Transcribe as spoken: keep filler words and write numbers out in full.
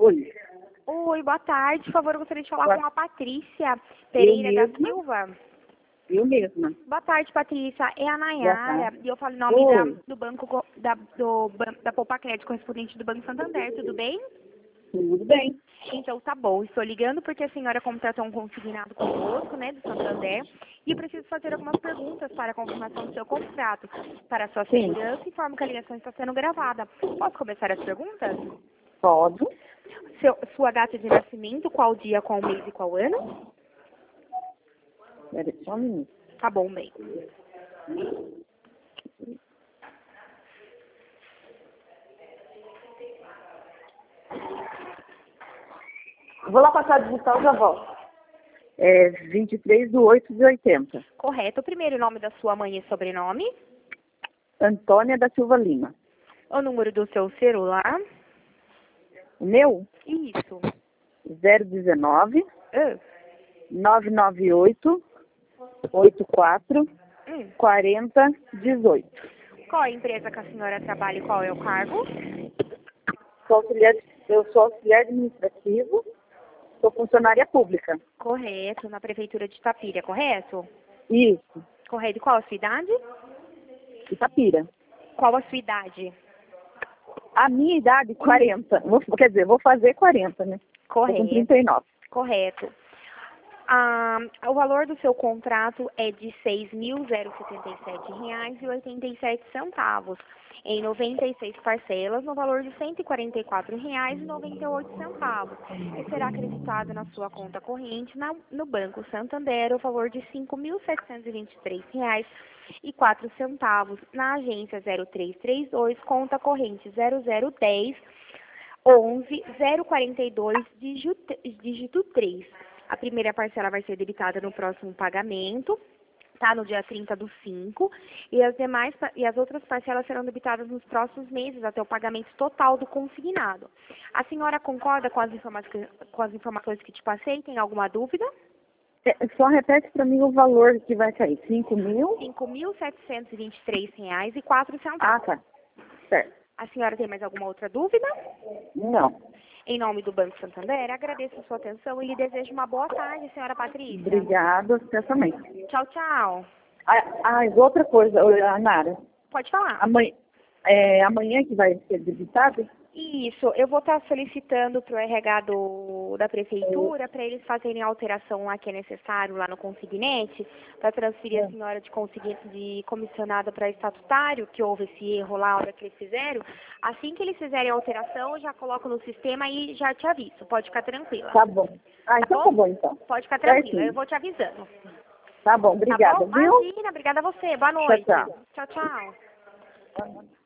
Oi. Oi, boa tarde. Por favor, eu gostaria de falar Boa... com a Patrícia Pereira eu da Silva. Eu mesma. Boa tarde, Patrícia. É a Boa Nayara. tarde. E eu falo em nome da, Oi. do banco co- da, do, ban- da Poupa Crédito, correspondente do Banco Santander. Tudo bem? Tudo bem. Então, tá bom. Estou ligando porque a senhora contratou um consignado conosco, né, do Santander, e eu preciso fazer algumas perguntas para a confirmação do seu contrato. Para a sua Sim. segurança, informo que a ligação está sendo gravada. Posso começar as perguntas? Pode. Seu, sua data de nascimento, qual dia, qual mês e qual ano? Pera aí, só um minuto. Tá bom, bem. Vou lá passar a digital e já volto. É vinte e três de oito de oitenta. Correto. O primeiro nome da sua mãe e sobrenome? Antônia da Silva Lima. O número do seu celular? O meu? Isso. zero dezenove, Ah, nove nove oito, oito quatro, hum. quarenta, dezoito. Qual é a empresa que a senhora trabalha e qual é o cargo? Sou auxiliar, eu sou auxiliar administrativo, sou funcionária pública. Correto. Na Prefeitura de Itapira, correto? Isso, Correto. E qual a sua idade? Itapira. Qual a sua idade? A minha idade, quarenta. Vou, quer dizer, vou fazer quarenta, né? Tô com Correto. trinta e nove. Correto. Ah, o valor do seu contrato é de seis mil setenta e sete reais e oitenta e sete centavos, em noventa e seis parcelas, no valor de cento e quarenta e quatro reais e noventa e oito centavos. E será acreditado na sua conta corrente na, no Banco Santander o valor de cinco mil setecentos e vinte e três reais e quatro centavos, na agência zero três três dois, conta corrente zero zero dez, onze, zero quarenta e dois, dígito, dígito três. A primeira parcela vai ser debitada no próximo pagamento, tá? No dia trinta do cinco, e as demais pa- e as outras parcelas serão debitadas nos próximos meses, até o pagamento total do consignado. A senhora concorda com as, informa com as informações que te passei? Tem alguma dúvida? É, só repete para mim o valor que vai cair. cinco mil? cinco mil setecentos e vinte e três reais e quatro Ah, centavos. tá. Certo. A senhora tem mais alguma outra dúvida? Não. Em nome do Banco Santander, agradeço a sua atenção e lhe desejo uma boa tarde, senhora Patrícia. Obrigada, certamente. Tchau, tchau. Ah, ah, outra coisa, ô, Nara. Pode falar. Amanhã, é, amanhã que vai ser debitado? Isso, eu vou estar solicitando para o R H do, da Prefeitura para eles fazerem a alteração lá que é necessário lá no consignete, para transferir a senhora de, consign- de comissionada para estatutário, que houve esse erro lá, a hora que eles fizeram. Assim que eles fizerem a alteração, eu já coloco no sistema e já te aviso, pode ficar tranquila. Tá bom. Ah, Tá então bom? tá bom, então. Pode ficar tranquila, Certinho. eu vou te avisando. Tá bom, obrigada, Tá bom? viu? Imagina, obrigada a você, boa noite. Tchau, Tchau, tchau. tchau.